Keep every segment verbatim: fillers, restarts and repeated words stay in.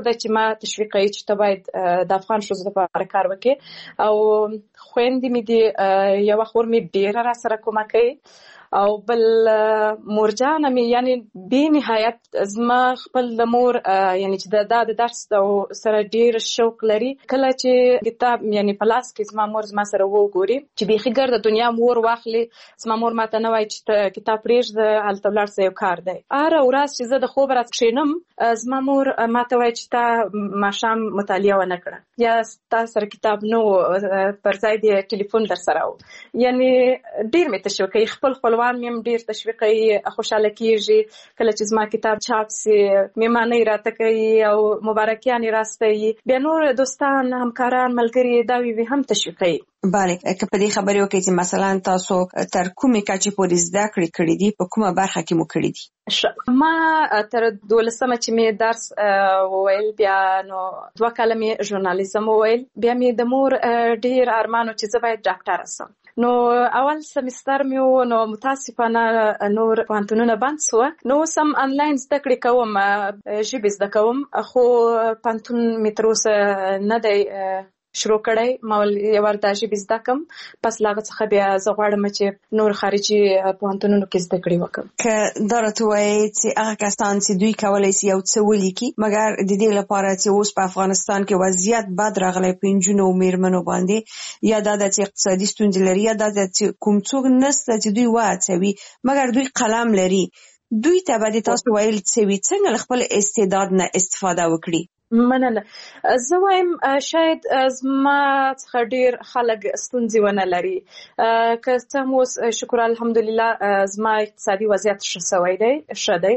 دی چې ما تشویق کوي چې ته باید د افغان ښځو لپاره کار وکړې. او خویندې مې دي، یوه خور مې ډېره را سره کومک کوي، او بل مورجانه مې یعنی بې نهایت زما خپل د مور یعنی چې دا د درس سره ډېر شوق لري. کله چې کتاب یعنی په لاس کې زما مور زما سره وګوري چې بیخي ګرده دنیا مور واخلي، زما مور ماته نه وایي چې ته کتاب پرېږده هلته ولاړ شه یو کار دی. هره ورځ چې زه د خوب راکښېنم زما مور ماته وایي چې تا ماښام مطالعه ونه کړه یا تا سره کتاب نه و، پر ځای د ټلیفون در سره و. یعنی ډېر مې تشویق کوي. خپل خپلوان مې هم ډېر تشویق کوي، خوشحاله کېږي کله چې زما کتاب چاپ سي، مېمانۍ راته کوي او مبارکیانې راستوي. بیا نور دوستان، همکاران، ملګري دا وي هم تشویق کوي. بله، که په دې خبرې وکړئ چې مثلا تاسو تر کومې کچې پورې زده کړې کړې دي، په کومه برخه کې مو کړې دي؟ ما تر دولسمه چې مې درس وویل، بیا نو دوه کاله مې ژورنالیزم وویل، بیا مې د مور ډېر ارمان و چې زه باید ډاکټره شم. نو اول سمستر مې و، نو متاسفانه نور پوهنتونونه بند سوه. نو اوس هم انلاین زده کړې کوم، ژبې زده کوم، خو پوهنتون مې تر اوسه نه دی شروع کړی. ما یو ور دا ژبې زده کړم، پس له هغه څخه بیا زه غواړم چې نور خارجي پوهنتونونو کې زده کړې وکړم. که دا راته ووایې چې هغه کسان چې دوی کولی شي یو څه ولیکي، مګر د دې لپاره چې اوس په افغانستان کې وضعیت بد راغلی په نجونو او میرمنو باندې، یا دا ده چې اقتصادي ستونزې لري، یا دا ده چې کوم څوک نشته چې دوی وهڅوي مګر دوی قلم لري، دوی ته به د تاسو ویل څه وي څنګه له خپل استعداد نه استفاده وکړي؟ مننه. زه وایم شاید زما څخه ډېر خلک ستونزې ونه لري. که څه هم اوس شکر الحمدلله زما اقتصادي وضعیت ښه سوی دی، ښه دی،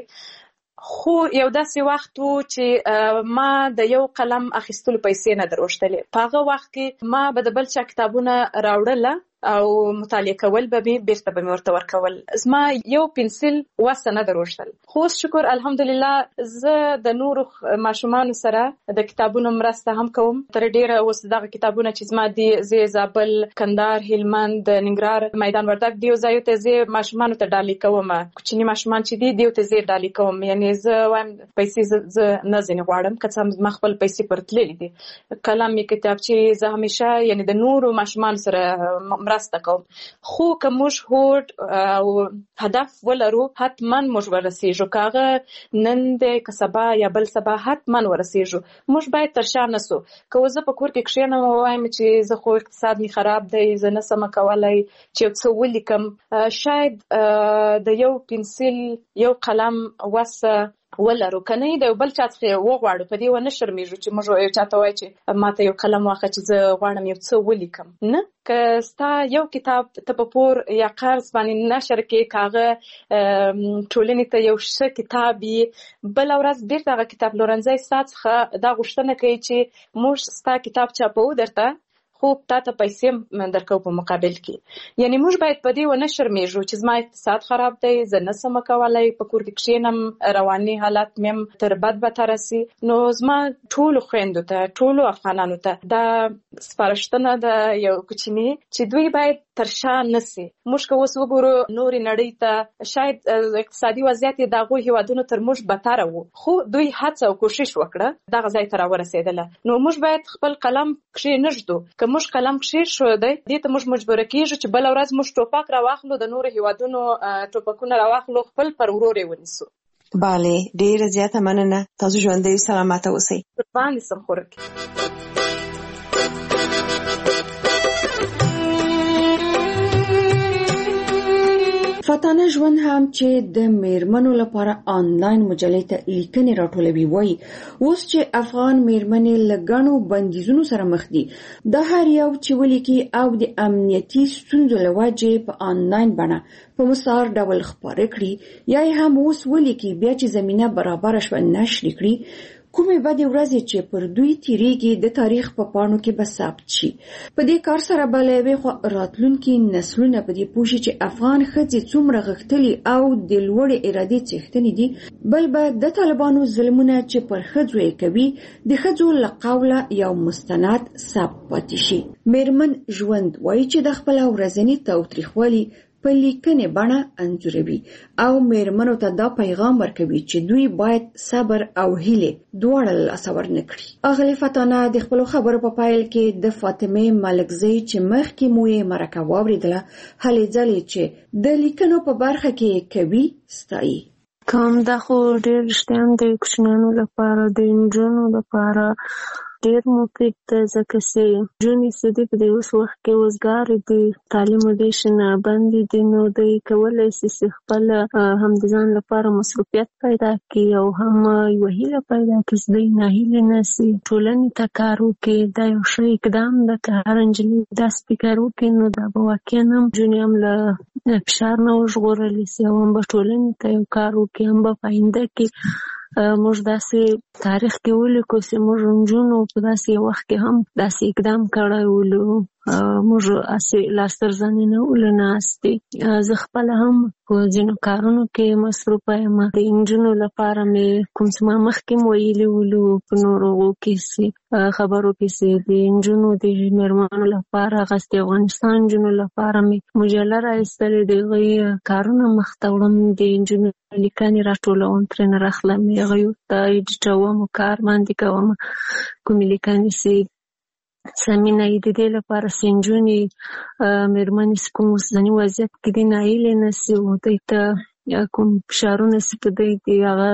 خو یو داسې وخت و چې ما د یو قلم اخیستلو پیسې نه دروښتلې. په هغه وخت کې ما به د بل چا کتابونه راوړله او مطالعه کول به مې بیرته به مې ورته ورکول. زما یو پنسل وسه نه دروښتل. خو اوس شکر الحمدلله زه د نورو ماشومانو سره د کتابونو مرسته هم کوم. تر ډېره اوس دغه کتابونه چې زما دي، زه زابل، کندهار، هلمند، ننګرهار، میدان وردګ دیو ځایو ته زه ماشومانو ته ډالۍ کوم. کوچني ماشومان چې دي دیو ته زه ډالۍ کوم. یعنی زه وایم پیسې زه نه ځینې غواړم، که څه هم زما خپل پیسې پر تللې دي. قلم یې کتابچې زه همیشه یعنی د نورو ماشومانو سره مرسته کوم. خو که موږ هوډ او هدف ولرو حتما موږ ورسېږو. که هغه نن دی که سبا یا بل سبا حتما ورسېږو. موږ باید تر شا نسو. که زه په کور کې کښېنم او وایم چې زه خو اقتصاد مې خراب دی، زه نه سمه کولی چې یو څه ولیکم، شاید د یو پنسل یو قلم وسه ولرو، که نه د یو بل چا څخه وغواړو. په دې ونه شرمېږو چې موږ یو چا ته وایو چې ما ته یو قلم واخله چې زه غواړم یو څه ولیکم. نه، که ستا یو کتاب ته په پور یا قرض باندې نشر کې، که هغه ټولنې ته یو ښه کتاب وي، بله ورځ بېرته هغه کتاب پلورنځی ستا څخه دا غوښتنه کوي چې موږ ستا کتاب چاپوو درته، خو تا ته پیسې درکو په مقابل کې. یعنی موږ باید په دې ونه شرمېږو چې زما اقتصاد خراب دی، زه نه سمه کولی، په کور کې کښېنم، رواني حالت مې هم تر بد بدتره سي. نو زما ټولو خویندو ته، ټولو افغانانو ته دا سپارښتنه ده یو کوچني چې دوی باید تر شا نسي. موږ که اوس وګورو نورې نړۍ ته، شاید اقتصادي وضعیت یې د هغو هېوادونو تر موږ بدتره و، خو دوی هڅه او کوشش وکړه دغه ځای ته راورسېدله. نو موږ باید خپل قلم کښېنږدو. که موږ قلم کښېښودی، دې ته موږ مجبوره کېږو چې بله ورځ موږ ټوپک راواخلو، د نورو هېوادونو ټوپکونه راواخلو، خپل پر ورور یې ونیسو. بله، ډېره زیاته مننه. تاسو ژوندی سلامته اوسئ. قربان دې سم خورکې. فاتانه ژوند هم چې د میرمنو لپاره آنلاین مجلې ته لیکنې راټولوي وایي اوس چې افغان میرمنې له ګڼو بندیزونو سره مخ دي، دا هر یو چې ولیکي او د امنیتي ستونزو له وجې په آنلاین بڼه په مسار ډول خپاره کړي، یا هم اوس ولیکي بیا چې زمینه برابره شوه نشر کړي، کومې بدې ورځې چې پر دوی تیریږي د تاریخ په پاڼو کې به ثبت شي. په دې کار سره به له یوې خوا راتلونکي نسلونه په دې پوه شي چې افغان ښځې څومره غښتلي او د لوړې ارادې څښتنې دي، بل به د طالبانو ظلمونه چې پر ښځو یې کوي د ښځو له قوله یو مستند ثبت پاتې شي. میرمن ژوند وایي چې د خپله ورځني تاوتریخوالي په لیکنې بڼه انځوروي او میرمنو ته دا پیغام ورکوي چې دوی باید صبر او هیله دواړه له لاسه ورنکړي. اغلې فتانه د خپلو خبرو په پیل کې د فاطمه ملکزۍ چې مخکې مو یې مرکه واورېدله هلې ځلې چې د لیکنو په برخه کې کوي ستایي. کوم دا خو ډېر رښتیا هم د کوچنیانو لپاره د نجونو لپاره ډېر مفید ده، ځکه چې نجونې چې دي په دې اوس وخت کې وزګارې دي، تعلیم ودې شنه بندې دي، نو دوی کولی شي چې خپله هم د ځان لپاره مصروفیت پیدا کړي او هم یوه هیله پیدا کړي چې دوی ناهیلې نه سي، ټولنې ته کار وکړي. دا یو ښه اقدام ده که هر نجلۍ داسې فکر وکړي نو دا به واقعا هم نجونې هم له فشار نه وژغورلی سي او هم به ټولنې ته یو کار وکړي، هم به په آینده کې موږ داسې تاریخ کې ولیکو چې موږ نجونو په داسې یو وخت کې هم داسې اقدام کړی ولو، موږ هسې لاس تر زنې نه ولو ناستې. زه خپله هم په ځینو کارونو کې مصروفه یم. د نجونو لپاره مې کوم څه ما مخکې م ویلي ولو په نورو کې چې خبرو کې چې د نجونو د مېرمنو لپاره هغسې د افغانستان نجونو لپاره مې مجله راایستلې، د هغوی کارونه مخته وړم، د نجونو لیکنې راټولوم، ترېنه راخلم، هغوی ورته ایډیټوم، کار باندې کوم، کومې لیکنې چې سمینه یې د دې لپاره چې نجونې مېرمنې چې کوم اوسني وضعیت کې دي ناهیلې نه سي، دوی ته کوم فشارونه چې په دوی دي هغه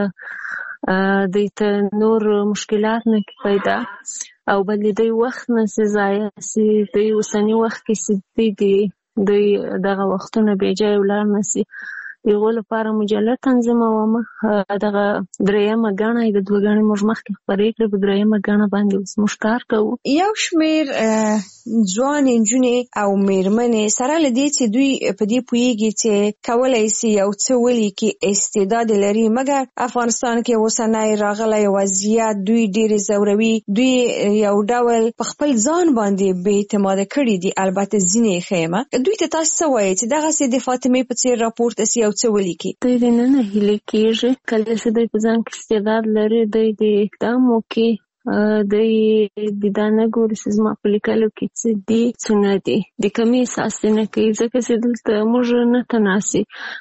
دوی ته نور مشکلات نه پیدا او بل د دوی وخت نه سي ضایع سي، دوی اوسني وخت کې چې دوی دي دوی دغه وختونه بېجایه ولاړ نه سي. د هغو لپاره مجله تنظیموم. دغه درېیمه ګڼه د دوه ګڼې موږ مخکې خپرې کړې، په درېیمه ګڼه باندې اوس موږ کار کوو. یو شمېر ځوانې نجونې او مېرمنې سره له دې چې دوی په دې پوهېږي چې کولی سي یو څه ولیکي، استعداد لري، مګر افغانستان کې اوسنی راغلی وضعیت دوی ډېرې ځوروي، دوی یو ډول په خپل ځان باندې بې اعتماده کړي دي. البته ځینې یې ښه یم. دوی ته تاسو څه وایئ چې دغسې د فاطمې په څېر راپورته سي یو څه ولیکي؟ دوی د نه نه هیلې کېږي. کله چې دوی په ځان کې استعداد لري دوی د اقدام وکړي، دوی د دا نه ګوري چې زما په لیکلو کې څه دي څه نه دي، د کمې احساس نه کوي، ځکه چې دلته موږ نه تناسي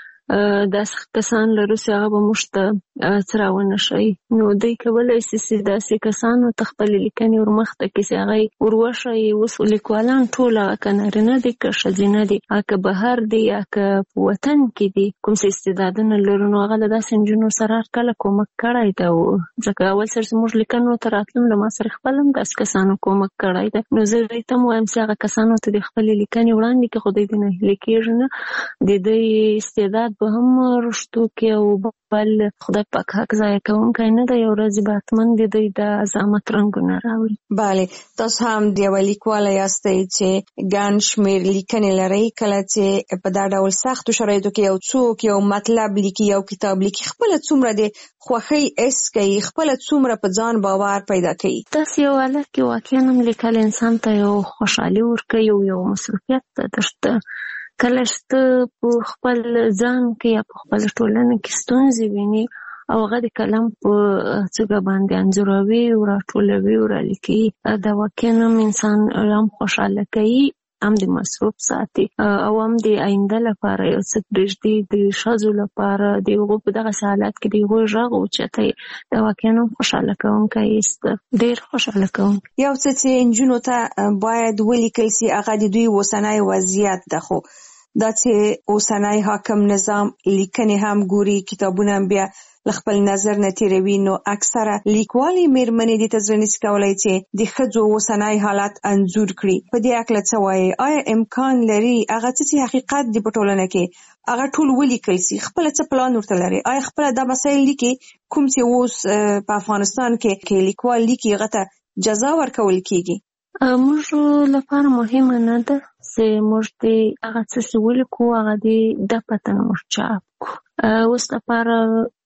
داسې کسان لرو چې هغه به موږ ته څه راونه ښیي. نو دوی کولی شي چې داسې کسانو ته خپلې لیکنې ورمخته کړي چې هغه یې وروښیي. اوس لیکوالان ټول هغه که نارینه دي که ښځینه دي، هغه که بهر دي یا که په وطن کې دي، کوم څه استعدادونه لرو نو هغه له داسې نجونو سره هرکله کومک کړی ده. ځکه اول سر چې موږ لیکنو ته راتلم له ما سره خپل هم داسې کسانو کومک کړی ده. نو زه دوی ته هم وایم چې هغه کسانو ته د خپلې لیکنې وړاندې کړي، خو دوی د ناهیلې کېږي نه، د دوی استعداد به هم رشتو کې او بل خدای پاک حق ضایع کوونکی نه دی، یو ورځ به حتما د دوی د عظمت رنګونه راوړي. بله، تاسو هم د یوه لیکواله یاستئ چې ګڼ شمېر لیکنې لرئ. کله چې په دا ډول سختو شرایطو کې یو څوک یو مطلب لیکي، یو کتاب لیکي، خپله څومره د خوښۍ حس کوي، خپله څومره په ځان باور پیدا کوي؟ داسې یو حالت کې واقعا هم لیکل انسان ته یو خوشحالي ورکوي او یو مصروفیت ده درته. کله چې ته په خپل ځان کې یا په خپل ټولنه کې ستونزې ویني او هغه د قلم په څوکه باندې انځوروي او راټولوي او رالیکي، دا واقعا هم انسان هم خوشحاله کوي، هم د مصروف ساتي او هم د آینده لپاره یو څه پرېږدي. د ښځو لپاره د هغو په دغسې حالت کې د هغوی غږ اوچتوي، دا واقعا هم خوشحاله کوونکی است، ډېر خوشحاله کوونکی. یو څه چې نجونو ته باید ولیکل سي هغه د دوی اوسنی وضعیت ده، خو دا چې اوسنی حاکم نظام لیکنې هم ګوري، کتابونه هم بیا له خپل نظر نه تېروي، نو اکثره لیکوالې مېرمنې دې ته زړه نشي کولی چې د ښځو اوسنی حالت انځور کړي. په دې هکله څه وایي؟ آیا امکان لري هغه څه چې حقیقت دی په ټولنه کې هغه ټول ولیکل سي؟ خپله څه پلان ورته لري؟ آیا خپله دا مسایل لیکي کوم چې اوس په افغانستان کې کې لیکوال لیکي هغه ته جزا ورکول کېږي؟ موږ لپاره مهمه نه ده چې موږ د هغه څه چې ولیکو هغه د ده پته موږ چاپ کړو. اوس لپاره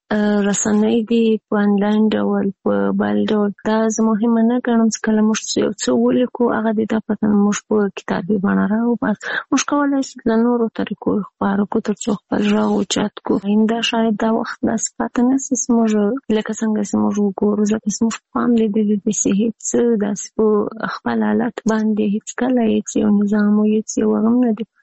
رسنۍ دي په آنلاین ډول په بل ډول، دا زه مهمه نه ګڼم چې کله موږ یو څه ولیکو هغه د ده پته موږ په کتابي بڼه راوباسو. موږ کولی شو له نورو طریقو خپاره کړو تر څو خپل غږ اوچت کړو. آینده شاید دا وخت داسې پاته نه شي چې موږ لکه څنګه چې موږ وګورو، ځکه چې موږ په پام لیدلي دي چې هېڅ داسې په خپل حالت باندې هېڅکله هېڅ یو نظام او هېڅ یو هغه نه دي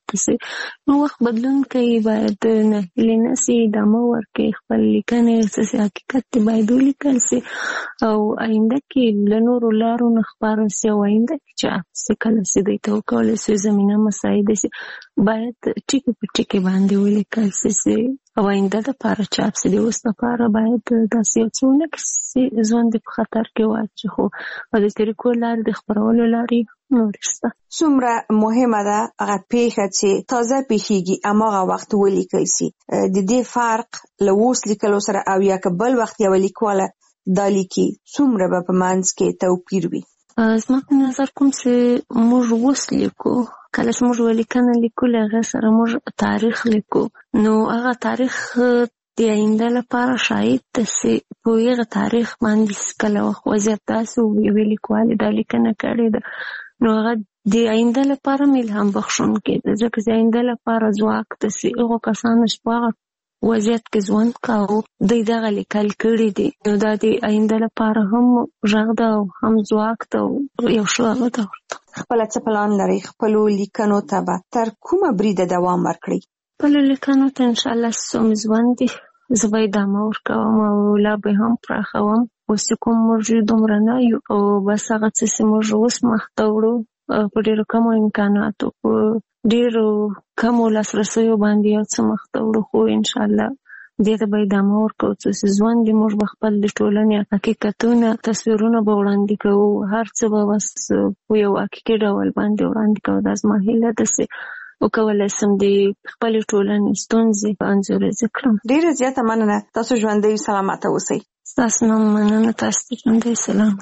داسې نو وخت بدلون کوي، باید ناهیلې نه سي، ادامه ورکړي، خپل لیکنې څه حقیقت دی باید ولیکل سي او آینده کې له نورو لارو نه خپاره سي او آینده کې چې څه کله سي دوی ته وکولی سي زمینه مساعده سي باید ټکي په ټکي باندې ولیکل سي سي او آینده دپاره چاپ سي. د اوس دپاره باید داسې یو څه ونه کړي ژوند په خطر کې واچي، خو او د طریقو لارې د خپرولو لارې نورې شته. څومره مهمه ده هغه پیښه چې تازه پیښیږي هماغه وخت ولیکل سي. د دې فرق له اوس لیکلو سره او یا که بل وخت یوه لیکواله دا لیکي څومره به په منځ کې توپیر وي؟ زما په نظر کوم چې موږ اوس لیکو، کله چې موږ ولیکنه لیکو له هغې سره موږ تاریخ لیکو، نو هغه تاریخ د آینده لپاره شاید داسې په هغه تاریخ باندې کله وخت وضعیت داسې و یوې لیکوالې دا لیکنه کړې ده نو هغه د آینده لپاره م الهام بخښونکی ده، ځکه چې د آینده لپاره ځواک داسې هغو کسانو چې په هغه وضعیت کې ژوند کاوه دوی دغه لیکل کړي دي، نو دا د آینده لپاره هم غږ ده او هم ځواک ده او یو ښه هغه ده ورته. خپله څه پلان لرئ خپلو لیکنو ته به تر کومه بریده دوام ورکړئ؟ خپلو لیکنو ته انشاءالله څومره ژوند دي زه به ادامه ورکوم او لا به هم پراخوم. اوس چې کوم موږ دومره نه یو او بس هغه څه چې موږ اوس مخته وړو په ډېرو کمو امکاناتو په ډېرو کمو لاسرسیو باندې یو څه مخته وړو، خو انشاءالله دې ته به ادامه ورکوو چې ژوند دې موږ به خپل د ټولنې حقیقتونه تصویرونه به وړاندې کوو، هر څه به بس په یو حقیقي ډول باندې وړاندې کوو. دا زما هیله ده چې وکولی سم د خپلې ټولنې ستونزې انځوریزې کړم. ډېره زیاته مننه، تاسو ژوندی سلامته اوسئ. ستاسو نه مننه، تاسو ته ژوندی سلامت.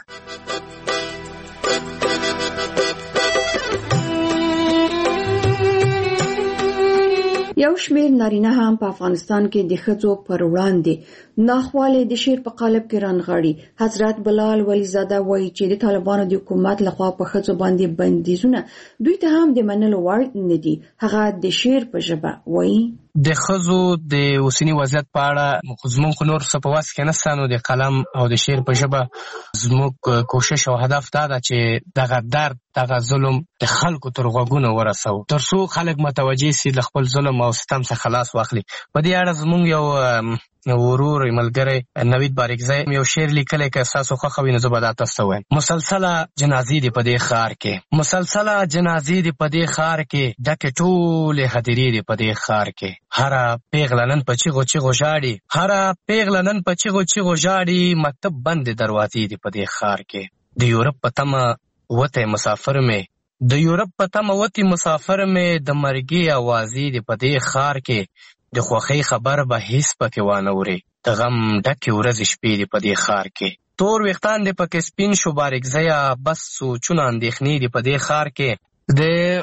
یو شمیر نارینه هم په افغانستان کې د ښځو پر وړاندې ناخوالې د شعر په قالب کې رانغاړي. حضرت بلال ولیزاده وایي چې د طالبانو د حکومت لخوا په ښځو باندې بندیزونه دوی ته هم د منلو وړ نه دي. هغه د شعر په ژبه وایي د ښځو د اوسني وضعیت په اړه زموږ خو نور څه په وس کې نشته، نو د قلم او د شعر په ژبه زموږ کوشش او هدف دا ده چې دغه درد دغه ظلم د خلکو تر غوږونو ورسوو تر څو خلک متوجه سي له خپل ظلم او ستم څخه خلاص واخلي. په دې اړه زموږ یو ورور ملګری نوید باریکزی یو شعر لیکلی که ستاسو خوښه وي نو زه به دا تاسو ته وایم. مسلسله جنازې دي په دې ښار کې، مسلسله جنازې دي په دې ښار کې، ډکې ټولې هدیرې دي په دې ښار کې، هره پیغله نن په چیغو چیغو ژاړي، هره پیغله نن په چیغو چیغو ژاړي، مکتب بندې دروازې دي په دې ښار کې. د یورپ په تمه وتی مسافر مې، د یورپ په تمه وتی مسافر مې، د مرګي اوازې دي په دې ښار کې، د خوښۍ خبر به هیڅ پکې وانه وري، د غم ډکې ورځې شپې دي په دې ښار کې. تور ویښتان دې پکې سپین شو باریکزیه، بس سوچونه اندېښنې دي په دې ښار کې. د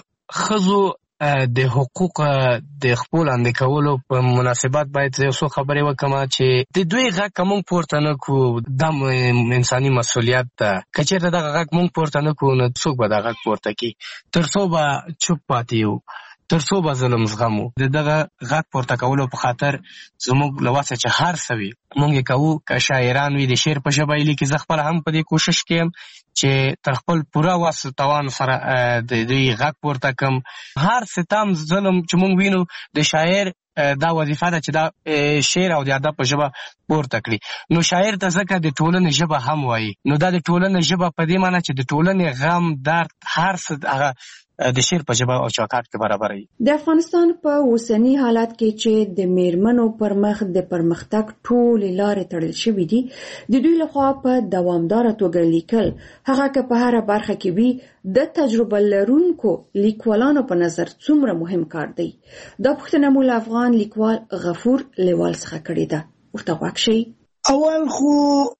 ښځو د حقوق د خپل لاندې کولو په مناسبت باید یو څو خبرې وکړم چې د دوی غږ که موږ پورته نه کړو دا انساني مسؤلیت ده. که چېرته دغه غږ موږ پورته نه کړو نو څوک به دا غږ پورته کړي؟ تر څو به چوپ پاتې یو، تر څو به ظلم زغمو. د دغه غږ پورته کولو په خاطر زموږ له وسه چې هر څه وي موږ یې کوو. که شاعران وي د شعر په ژبه یې لیکي، زه خپله هم په دې کوشش کې یم چې تر خپل پوره وس توان سره د دوی غږ پورته کړم. هر ستم ظلم چې موږ وینو د شاعر دا وظیفه ده چې دا شعر او د ادب په ژبه پورته کړي. نو شاعر ته ځکه د ټولنې ژبه هم وایي، نو دا د ټولنې ژبه په دې معنی چې د ټولنې غم درد هر څه هغه د شعر په ژبه او چوکاټ کې برابروي. د افغانستان په اوسني حالت کې چې د میرمنو پر مخ د پرمختګ ټولې لارې تړل شوې دي، د دوی لخوا په دوامداره توګه لیکل، هغه که په هره برخه کې وي، د تجربه لرونکو لیکوالانو په نظر څومره مهم کار دی. دا پوښتنه مو له افغان لیکوال غفور لیوال څخه کړې ده. ورته غوږ شئ. اول خو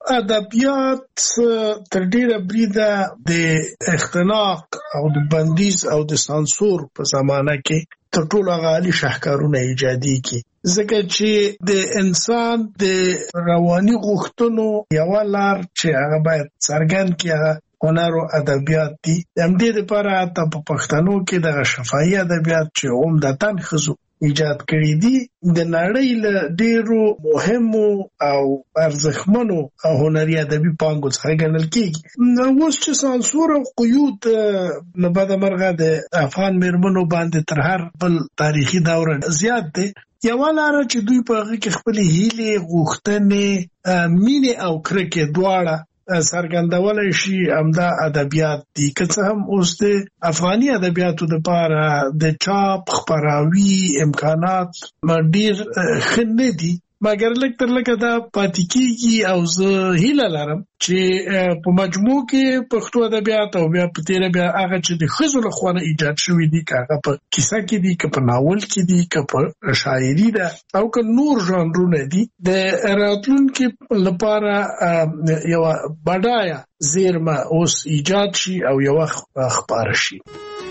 ادبیات تر ډیره بریده د اختناق او د بندیز او د سانسور په زمانه کې تر ټولو هغه عالي شاهکارونه ایجادي کی، ځکه چې د انسان د رواني غوښتنو یوه لار چې هغه باید څرګند کړي هغه هنر او ادبیات دي. د همدې لپاره حتی په پښتنو کې دغه شفاهي ادبیات چې عمدتاً ښځو ایجاد کړی دي د نړۍ له ډیرو مهمو او ارزښتمنو هنري ادبي پانګو څخه ګڼل کیږي. اوس چې سانسور او قیود نه بعد مرغه د افغان میرمنو باندې تر هر بل تاریخي دور زیات دي. یو لاره چې دوی په هغه کې خپل هیلې، غوښتنې، مینې او کرکې دواړه څرګندولای شي همدا ادبیات دي. که څه هم اوس د افغاني ادبیاتو لپاره د چاپ خپراوي امکانات ډیر ښه نه دي، مګر لږ تر لږه دا پاتې کیږي او زه هیله لرم چې په مجموع کې پښتو ادبیات او بیا په تیره بیا هغه چې د ښځو لخوا نه ایجاد شوي دي، که هغه په کیسه کې دي، که په ناول کې دي، که په شاعري ده او که نور ژانرونه دي، د راتلونکي لپاره یوه بډایه زیرمه اوس ایجاد شي او یوه خپاره شي.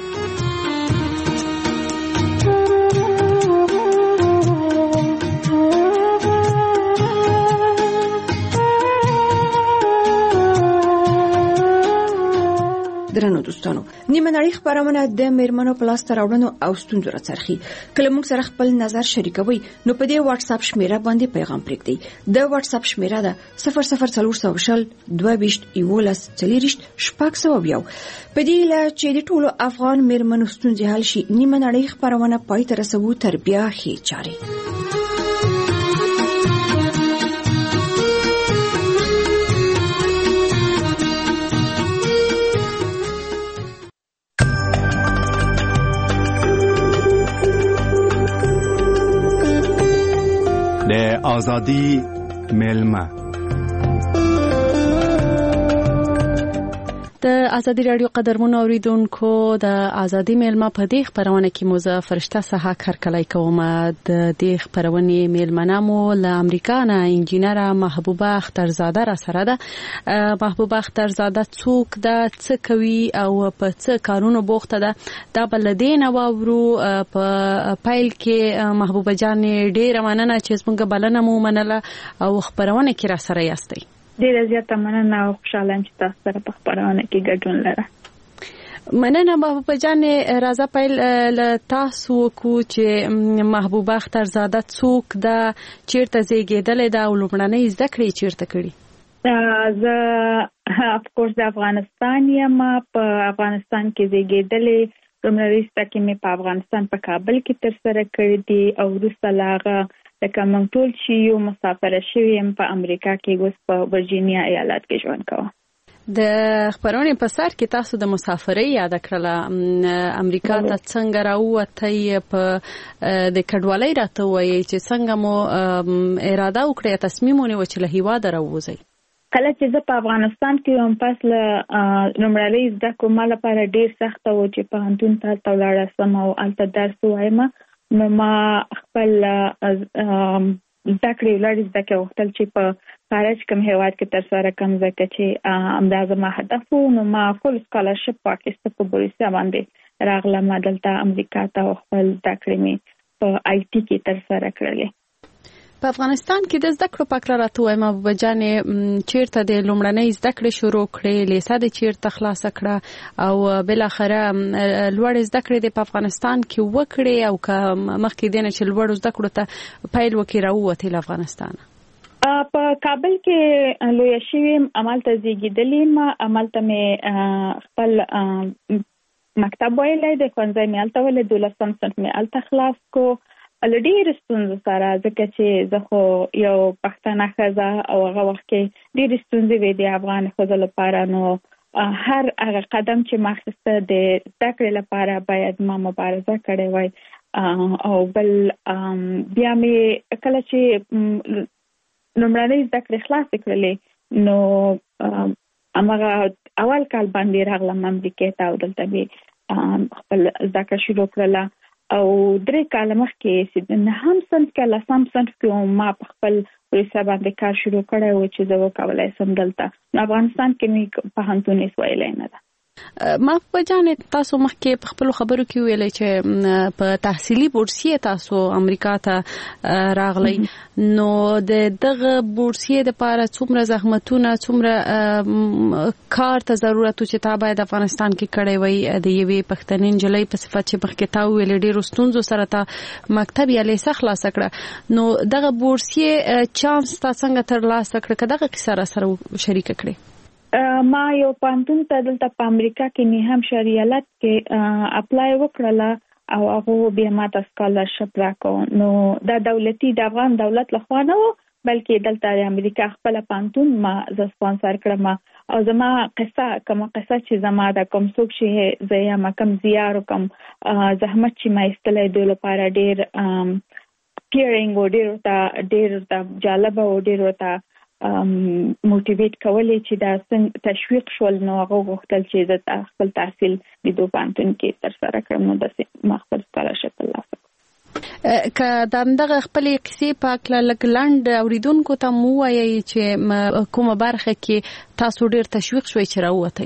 درنو دوستانو، نیمه نړۍ خبرونه د میرمنو په لاس راوړنو او ستونزو راڅرخي. کله موږ سره خپل نظر شریکوي نو په دې واتس اپ شمیره باندې پیغام پرېږدئ. د واتس اپ شمیره ده صفر صفر څلور سوه شل دوه ویشت یولس څلېرویشت شپږ سوه یو. په دې هیله چې د ټولو افغان میرمنو ستونزې حل شي، نیمه نړۍ خبرونه پای ته رسوو تر بیا ښې چارې. د آزادی میلمه د ازادي رادیو قدرمنو اوریدونکو، د ازادي میلمه په دې خبرونه کې مو زه فرشته صحاک هرکلی کوم. د دې خبرونې میلمنه مو له امریکا نه انجینره محبوبه اخترزاده را سره ده. محبوبه اخترزاده څوک ده، څه کوي او په څه کارونو بوخته ده، دا بل دې نه واورو. په پایل کې محبوبه جان ډیره مننه چې زموږ بلنه مو منله او خبرونه کې را سره یاستئ. ډیره زیاته مننه او خوشاله یم چې تاسو سره په خبرونه کې ګډون لرم. مننه محبوبه جان. راځه پیل له تاسو کو چې محبوبه اخترزاده څوک ده، چیرته زیږیدلې ده او لومړنۍ زده کړې چیرته کړې؟ زه اف کورس د افغانستان یم، په افغانستان کې زیږیدلې. لومړنۍ زده کړې مې په افغانستان په کابل کې تر سره کړې دي او وروسته له هغه لکه موږ ټول چې یو مسافره شوي یم په امریکا کې، اوس په ورجینیا ایالت کې ژوند کوم. د خبرونې په سر کې تاسو د مسافرۍ یاد کړله. امریکا ته څنګه راووتئ؟ په د کډوالۍ راته وایي چې څنګه مو اراده وکړه، تصمیم ونیوه چې له هیواده راووځئ؟ کله چې زه په افغانستان کې وم، پس له لومړنۍ زده کړو ما لپاره ډېر سخته و چې پوهنتون ته هلته ولاړه سم او هلته درس ووایم. نو ما خپل زده کړې ولاړې زده کړې غوښتل چې په خارج کوم هیواد کې تر سره کړم، ځکه چې همدا زما هدف و. نو ما فول سکالرشپ واخیسته په بوریسیا باندې راغلم دلته امریکا ته او خپل زده کړې مې په آی ټي کې تر سره کړلې. په افغانستان کې د زده کړو په اړه راته وایم محبوبه جانې، چیرته د لومړنۍ زده کړې شروع کړې، لیسه د چیرته خلاصه کړه او بل اخره لوړ زده کړې د په افغانستان کې وکړې او که مخکې دینه چې لوړ زده کړو ته پیل وکړي راووتې له افغانستان؟ په کابل کې لویه شویم، عملته زیږیدلې یم، عملته مې خپل مکتب ویلی دی، ښوونځی مې هلته ویلی، دولسم صنف مې هلته خلاص کو. له ډېرې ستونزو سره، ځکه چې زه خو یو پښتنه ښځه او هغه وخت کې ډېرې ستونزې وې د افغان ښځو لپاره. نو هر هغه قدم چې ما اخیسته د زده کړې لپاره باید ما مبارزه کړې وای. او بل بیا مې کله چې لومړنۍ زده کړې خلاصې کړلې نو هماغه اول کال باندې راغلم امریکې ته او دلته مې خپل زده کړه شروع کړله. او درې کاله مخکې چې نهم صنف کې لسم صنف کې ما په خپل ویسه باندې کار شروع کړی و چې زه وکولای سم دلته. نو افغانستان کې مې پوهنتون هېڅ ویلی نه ده. ما په جانې تاسو مخکې په خپل خبرو کې ویلې چې په تحصیلي بورسیه تاسو امریکا ته راغلی نو د دغه بورسیه د لپاره څومره زحمتونه څومره کار ته ضرورت چې تا باید افغانستان کې کړی وي د یوې پښتنې نجلۍ په صفت چې مخکې تا ویلې ډېرو ستونزو سره تا مکتب یا لیسه خلاصه کړه نو دغه بورسیه چانس تا څنګه ترلاسه کړه که دغه کیسه را سره شریکه کړې؟ ما یو پانتون ته دلته په امریکا کې نه هم شریالت کې اپلای وکړله او هغه بیا ماته سکالرشپ راکو نو دا دولتي د افغان دولت لخوا نه و بلکې دلته د امریکا خپل پانتون ما ز سپانسر کړم او زما قصه کوم قصه چې زما د کوم څوک شي زیا ما کوم زیار کوم زحمت چې ما استلې د لپاره ډیر کیرینګ او ډیر تا ډیر تا جالب او ډیر تا موټیویټ کولې چې دا څنګه تشویق شول نو هغه غوښتل چې د خپل تحصیل د دوه پانتون کې تر سره کړم نو د مخبر سکالرشپ ترلاسه که دغه خپل قصې په کله لګلند اوریدونکو ته مو وایي چې کومه برخه کې تاسو ډیر تشویق شوي چې راووتئ؟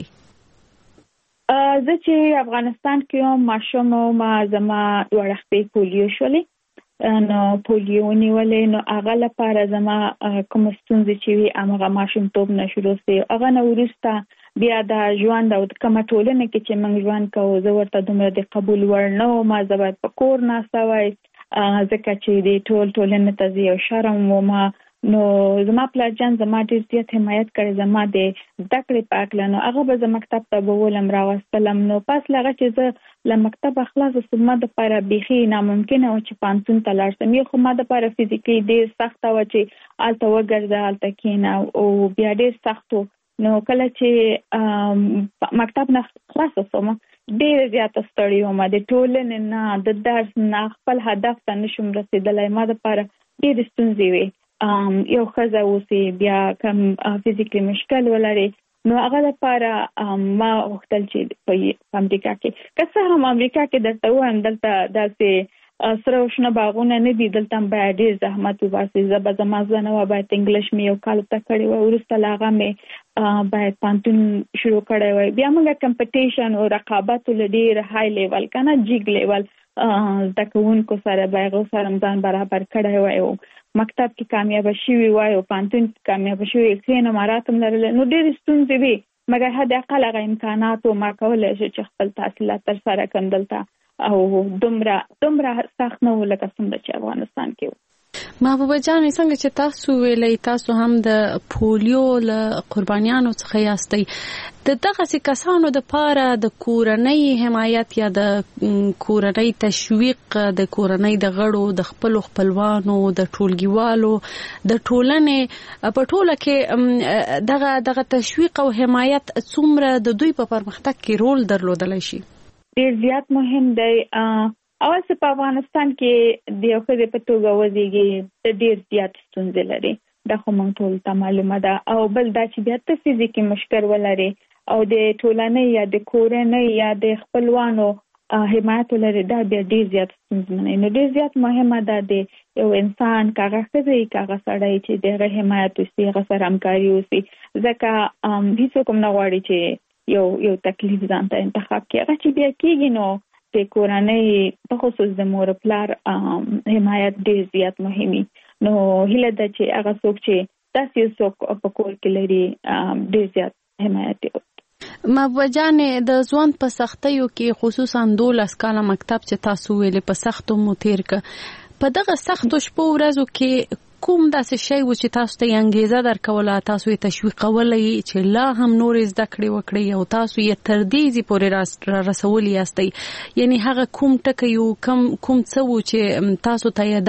زه چې افغانستان کې یم ماشوم ما زما ورختې پولیو شولې نو پولیو نیولې نو هغه لپاره زما کوم ستونزې چې وي هغه ماشوم توپ نه شروع سي هغه نو ورسته بیا د ژوند او کومه ټولنه کې چې موږ ژوند کوو زه ورته دومره د قبول وړ نه وم زه باید په کور ناسته وای ځکه چې د ټول ټولنې ته زه یو شرم وم نو زما پلارجان زما ډېر زیات حمایت کړی زما د زده کړې په هکله نو هغه به زه مکتب ته به ولم راوستلم نو پس له هغه چې زه له مکتبه خلاصه شوم ما دپاره بیخي ناممکنه وه چې پوهنتون ته لاړ شم یو خو ما دپاره فزیکي ډېر سخته وه چې هلته وګرځه هلته کښېنه او بیا ډېر سخت و نو کله چې مکتب نه خلاصه شوم ډېر زیاته ستړې وم د ټولنې نه د درس نه خپل هدف ته نشم رسېدلی ما دپاره ډېرې ستونزې وې یو ښځه اوسي بیا کم فزیکلی مشکل ولري نو هغه لپاره ما غوښتل چې په امریکا کې که څه هم امریکا کې درته ووایم دلته داسې سره شنه باغونه نه دي دلته باید ډېر زحمت وباسي زه به زما زنه وه باید انګلیش مې یو کال زده کړی وای وروسته له هغه مې باید پوهنتون شروع کړی وای بیا موږ کمپټیشن او رقابت له ډېر های لیول که نه جیګ لیول زده کوونکو سره به هغو سره ځان برابر کړی وای او مکتب کې کامیابه شوي وای او پوهنتون کې کامیابه شوي ښې نمرات هم لرل نو ډېرې ستونزې وي مګر حد اقل هغه امکانات ما کولی شو چې خپل تحصیلات ترسره کړم دلته او دومره دومره سخت نه و لکه څومره چې افغانستان کې و. محبوبه جان څنګه چې تاسو ویلې تاسو هم د پولیو له قربانیانو څخه یاستئ د دغسې کسانو دپاره د کورنۍ حمایت یا د کورنۍ تشویق د کورنۍ د غړو د خپلو خپلوانو د ټولګیوالو د ټولنې په ټوله کې دغه دغه تشویق او حمایت څومره د دوی په پرمختګ کې رول درلودلی شي؟ ډېر زیات مهم دی. اول څه په افغانستان کې د یو ښځې په توګه وزیږي ډېر زیات ستونزې لري دا خو موږ ټول ته معلومه ده او بل دا چې بیا ته فزیکي مشکل ولري او د ټولنۍ یا د کورنۍ یا د خپلوانو حمایت ولري دا بیا ډېر زیات ستونزمن نو ډېر زیات مهمه ده د یو انسان که هغه ښځه که هغه سړی چې د هغه حمایت وسي هغه سره همکاري وسي ځکه هېڅوک هم نه غواړي چې یو یو تکلیف ځان ته انتخاب کړي هغه چې بیا کېږي نو د کورنۍ په خصوص د مور پلار حمایت ډېر زیات مهمي نو هیله ده چې هغه څوک چې داسې څوک په کور کې لري ډېر زیات حمایت وکړي. محبوبه جانې د ژوند په سختیو کې خصوصا دولس کاله مکتب چې تاسو ویلې په سختو مو تیر کړه په دغه سختو شپو ورځو کې کوم داسې شی و چې تاسو ته انګیزه درکوله تاسو یې تشویقولی چې لا هم نورې زده کړې وکړئ او تاسو یې تر دې ځې پورې را رسولی یاستئ یعنی هغه کوم ټکی و کوم کوم څه و چې تاسو ته یې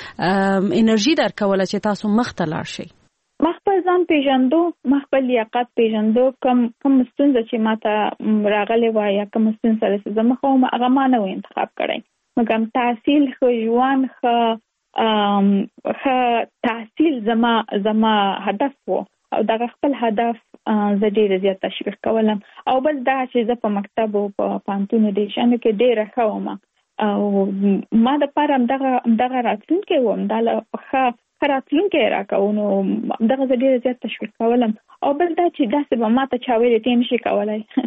دغه انرژي درکوله چې تاسو مخ ته لاړ شئ؟ ما خپل ځان پیژندو ما خپل لیاقت پیژندو کوم کوم ستونزه چې ما ته راغلی وه یا کوم ستونزه سره چې زه مخ وم هغه ما نه و انتخاب کړی مګر تحصیل ښه ژوند ښه ښه تحصیل زما زما هدف و او دغه خپل هدف زه ډېره زیات تشویق کولم او بل دا چې زه په مکتب او په پوهنتونو دې شیانو کې ډېره ښه وم او ما دپاره همدغه همدغه راتلونکی و همدا ښه ښه راتلونکی یې راکوو نو همدغه زه ډېره زیات تشویق کولم او بل دا چې داسې به ما ته چا ویلې ته یې نشي کولی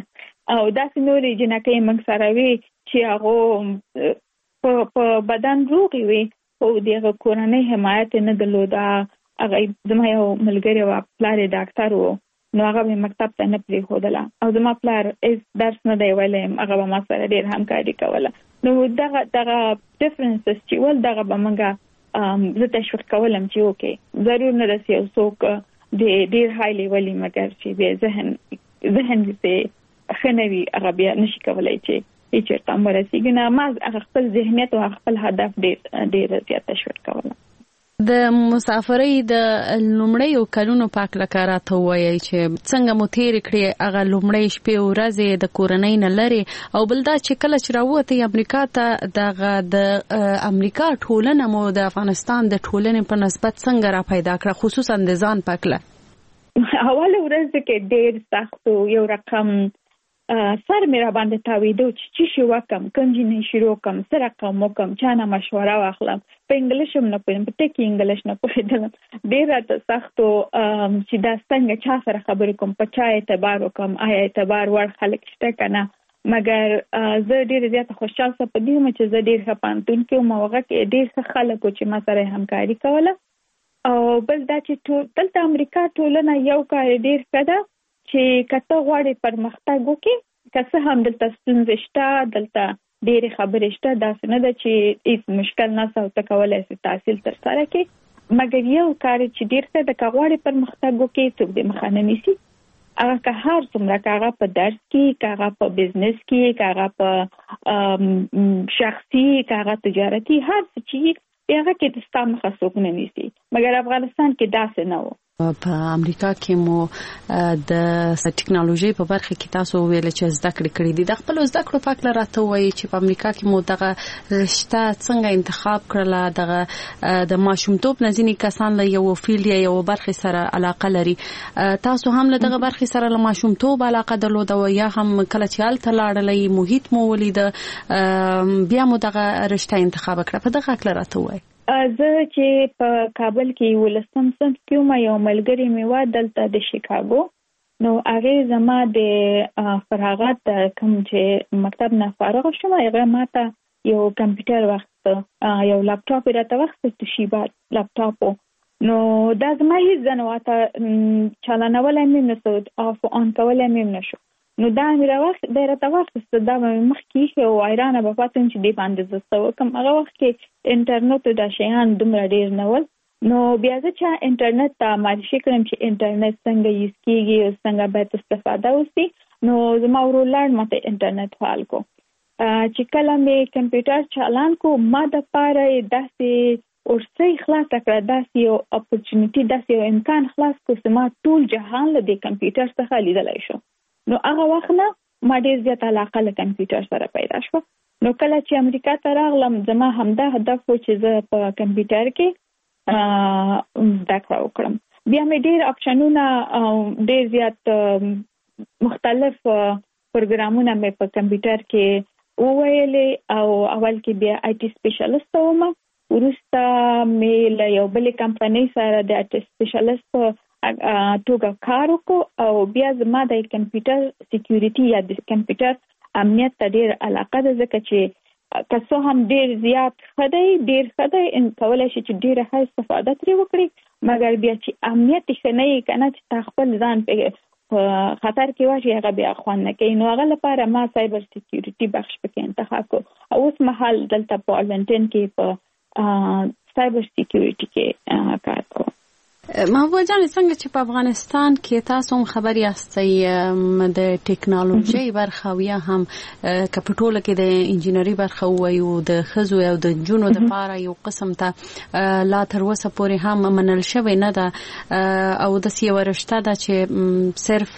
او داسې نورې جنکۍ موږ سره وي چې هغه په په بدن روغ وي او دغه کورنۍ حمایت نه درلوده. هغه زما یو ملګری و پلار ډاکټر و نو هغه به مکتب ته نه پرېښودله او زما پلار هیڅ درس نه دی ویلی، هغه به ما سره ډېر همکاري کوله. نو دغه دغه ډفرنسز چې ول دغه به موږ زه تشویق کولم چې اوکې ضرور نه ده چې یو څوک د ډېر های لیولي مګر چې بیا ذهن ذهن دې ښه نه وي هغه بیا نشي کولی چې هیڅ چېرته هم ورسېږي. نه ما هغه خپل ذهنیت او خپل هدف ډېر ډېر زیات تشویق کوله. د مسافرۍ د لومړیو کلونو په اړه کار راته وایي چې څنګه مو تیر کړې هغه لومړی شپې ورځې د کورنۍ نه لري او بل دا چې کله چې راووتې امریکا ته دغه د امریکا ټولنه مو د افغانستان د ټولنې په نسبت څنګه را پیدا کړه خصوصا د ځان په اړه؟ اوله ورځ کې ډېر سخت یو رقم سر مې را باندې تاویدو چې چې شي وکم کوم جنې شروع کوم سره کوم وکم چا نه مشوره واخلم په انګلیش هم نه پوهېدم په ټکي انګلیش نه پوهېدم ډېر راته سخت چې دا څنګه چا سره خبرې کوم په چا اعتبار وکم آیا اعتبار وړ خلک شته که نه. مګر زه ډېره زیاته خوشحال شوم په دې وم چې زه ډېر ښه پوهنتون کې وم او هغه کې ډېر ښه خلک وو چې ما سره همکاري کوله. او بل دا چې دلته امریکا ټولنه یو کار ډېر ښه ده چې که ته غواړې پرمختګ وکړې که څه هم دلته ستونزې شته دلته ډېرې خبرې شته داسې نه ده چې هیڅ مشکل نشته او ته کولی شې تحصیل ترسره کړې مګر یو کار چې ډېر ښه ده که غواړې پرمختګ وکړې څوک دې مخه نه نیسي. هغه که هر څومره که هغه په درس کې که هغه په بزنس کې که هغه په شخصي که هغه تجارتي هر څه چې هغه کې د ستا مخه څوک نه نیسي مګر افغانستان کې داسې نه و. په امریکا کې مو د ټکنالوژي په برخه کې تاسو ویل چې زده کړې کړې دي د خپل زده کړو په اړه راته وایي چې په امریکا کې مو دغه رشته څنګه انتخاب کړله دغه د ماشومتوب نه ځینې کسان له یو فیلډ یا یو برخه سره علاقه لري تاسو هم له دغه برخه سره له ماشومتوب علاقه درلوده او یا هم کله چې هلته لاړلې محیط مو ولید بیا مو دغه رشته انتخاب کړه په دغه اړه راته وایي. زه چې په کابل کې ولسم صنف کې وم یو ملګری مې و دلته د شیکاګو نو هغې زما د فراغت کوم چې مکتب نه فارغ شوم هغه ماته یو کمپیوټر واخیسته یو لپټاپ یې راته واخیسته توشیبا لپټاپ نو دا زما هیڅ نه واته چالانولی مې نه شو آف آن کولی مې نه شو نو دا مې راوخت دی راته واخیسته دا به مې مخکې ایښې او حیرانه به پاتې وم چې دې باندې زه څه وکړم هغه وخت کې انټرنټ دا شیان دومره ډېر نه ول نو بیا زه چې انټرنټ ته معرفي کړم چې انټرنټ څنګه یوز کېږي او څنګه باید استفاده وشي نو زما ورور لاړ ماته انټرنټ فعال کو چې کله مې کمپیوټر چالان کو ما دپاره یې داسې ورسۍ خلاصه کړه داسې یو اپورچونیټي داسې یو امکان خلاص کو چې ما ټول جهان له دې کمپیوټر څخه لیدلی شو نو هغه وخت نه ما ډېر زیات علاقه له کمپیوټر سره پیدا شوه نو کله چې امریکا ته راغلم زما همدا هدف و چې زه په کمپیوټر کې زده کړه وکړم بیا مې ډېر اپشنونه ډېر زیات مختلف پروګرامونه مې په کمپیوټر کې وویلې او اول کې بیا آی ټي سپیشلیست وم وروسته مې له یو بلې کمپنۍ سره د آی ټي سپیشلیست توګه کار وکړو او بیا زما د کمپیوټر سکیورټي یا د کمپیوټر امنیت ته ډېر علاقه ده ځکه چې که څه هم ډېر زیات ښه دی ډېر ښه دی کولی شي چې ډېره ښه استفاده ترې وکړي مګر بیا چې امنیت یې ښه نه وي که نه چې تا خپل ځان په خطر کې واچي هغه بیا خوند نه کوي نو هغه لپاره ما سایبر سکیورټي بخش پکې انتخاب کړو او اوس مهال دلته په آرلنټن کې په سایبر سکیورټي کې کار کوم. محبوبه جان څنګه چې په افغانستان کې تاسو هم خبر یاستئ د ټکنالوژي برخه او یا هم کپټوله کې د انجینری برخه وایو د خزو او د جنونو د پاره یو قسم ته لا تر اوسه پورې هم منل شوی نه ده او د سی ورشته ده چې صرف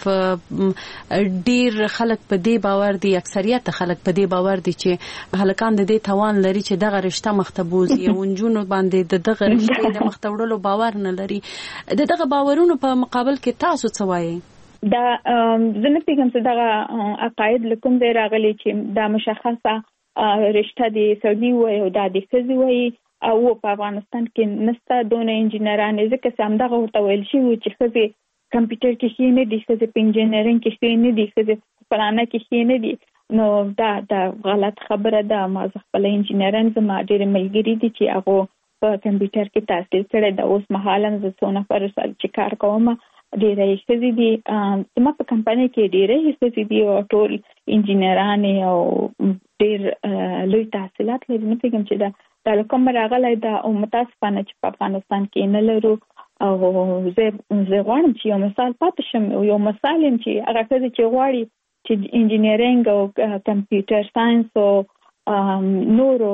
ډیر خلک په دې باور دي اکثریت خلک په دې باور دي چې هلکان د دې توان لري چې دغه رشته مختبوز یو انجونو باندې د دغه رشته د مختوړلو باور نه لري د دغه باورونو په مقابل کې تاسو څه وایي؟ دا زه نه پوهېږم چې دغه عقاید له کوم ځای راغلي چې دا مشخصه رشته د سعودي وایي او دا د ښځې وایي او په افغانستان کې نشته دونه انجینرانې ځکه چې همدغه ورته ویل شوي چې ښځې کمپیوټر کې ښه نه دي، ښځې په انجینرینګ کې ښه نه دي، ښځې په فلانه کې ښه نه دي، نو دا دا غلط خبره ده. ما خپل انجینران زما ډېر ملګري دي چې هغه په کمپیوټر کې تحصیل کړی دا اوس مهاله زه څو نفر سره چې کار کوم ډېرې ښځې دي. زما په کمپنۍ کې ډېرې ښځې دي او ټول انجینران او ډېر لوی تحصیلات لري. نه پوهېږم چې دا دا کوم راغلی دا او متاسفانه چې په افغانستان کې نه لرو. او زه زه غواړم چې یو مثال پاتې شم، یو مثال یم چې هغه ښځې چې غواړي چې انجینرینګ او کمپیوټر ساينس او نورو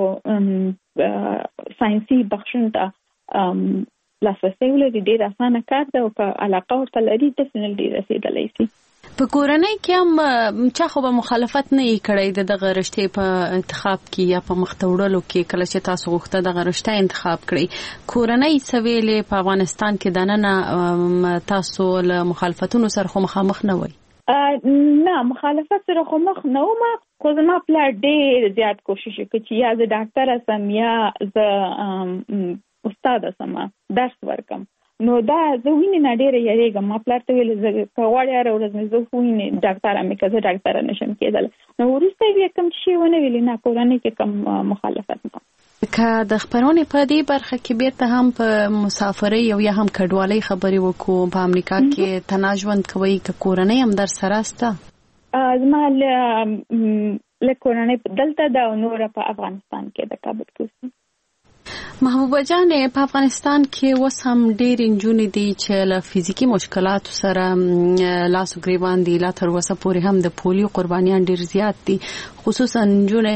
ساينسي بخشونو ته لاسرسی ولري، ډېر اسانه کار ده او که علاقه ورته لري داسې نږدې رسېدلی شي. په کورنۍ کې هم چا خو به مخالفت نه یې کړی د دغه رشتې په انتخاب کې یا په مخ ته وړلو کې، کله چې تاسو غوښته دغه رشته انتخاب کړئ. کورنۍ څه ویلې په افغانستان کې دننه تاسو له مخالفتونو سره خو مخامخ نه وئ؟ نه مخالفت سره خو مخ نه وم، خو زما پلار ډېر زیات کوشش وکړ چې یا زه ډاکټره سم یا زه استاده سم درس ورکم. نو دا زه وینې نه ډېره یېرېږم. ما پلار ته ویل زه که غواړې هره ورځ مې زه وینې ډاکټره مې که زه ډاکټره نشم کېدلی. نو وروسته یې کوم شی ونه ویلې، نه کورنۍ کې کوم مخالفت نه. که د خپرونې په دې برخه کې بیرته هم په مسافرۍ او یا هم کډوالۍ خبرې وکړو، په امریکا کې تنها ژوند کوئ که کورنۍ هم در سره سته؟ زما له کورنۍ دلته ده او نوره په افغانستان کې د کابل کې اوسم. محبوبه جان، په افغانستان کې اوس هم ډېر نجونې دي چې له فزیکي مشکلاتو سره لاس و ګریوان دي. لا تر اوسه پورې هم د پولیو قربانیان ډېر زیات دي، خصوصا نجونې.